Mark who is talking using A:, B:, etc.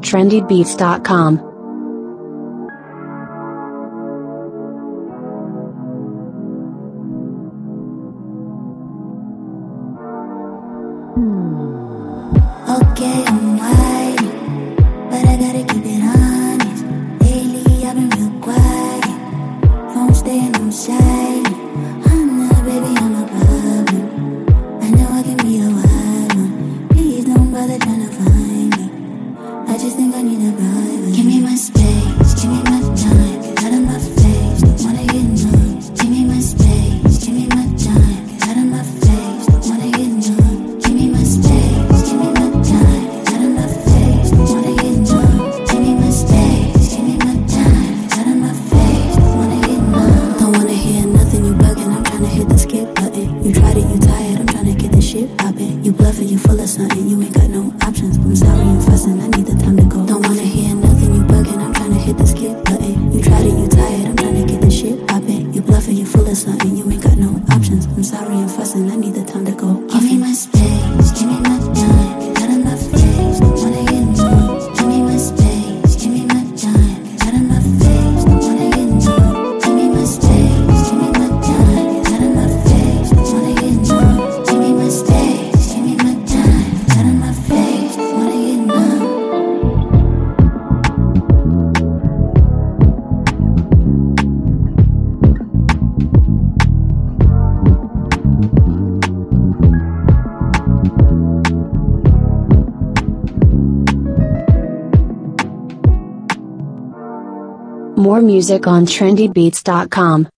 A: trendybeats.com.
B: Okay, I'm white, but I gotta keep it honest. Lately I've been real quiet, phone staying on silent. I'm not, baby, I'm a problem. I know I can be a wild one. Please don't bother trying to find me. I just think I need a brother. Give me my space, give me my time. Out of my face, don't wanna get numb. Give me my space, give me my time. Out of my face, don't wanna get numb. Give me my space, give me my time. Out of my face, don't wanna get numb. Give me my space, give me my time. Out of my face, don't wanna get numb. Don't wanna hear nothing, you bugging. I'm tryna hit the skip button. You tried it, you tired. I'm tryna get this shit poppin'. You bluffing, you full of something. You ain't got no options. I'm sorry, I'm fussing. I need the time to go. Don't wanna hear nothing, you bugging. I'm tryna hit the skip button. You tried it, you tired. I'm tryna get this shit poppin'. You bluffing, you full of something. You ain't got no options. I'm sorry, I'm fussing. I need the time to go. Give me my space, give me my time. Out of my face, don't wanna get numb. Give me my space, give me my time. Out of my face, don't wanna get numb. Give me my space, give me my time. Out of my face, don't wanna get numb. Give me my space, give me my time. Out of my face, don't wanna get numb.
A: More music on trendybeats.com.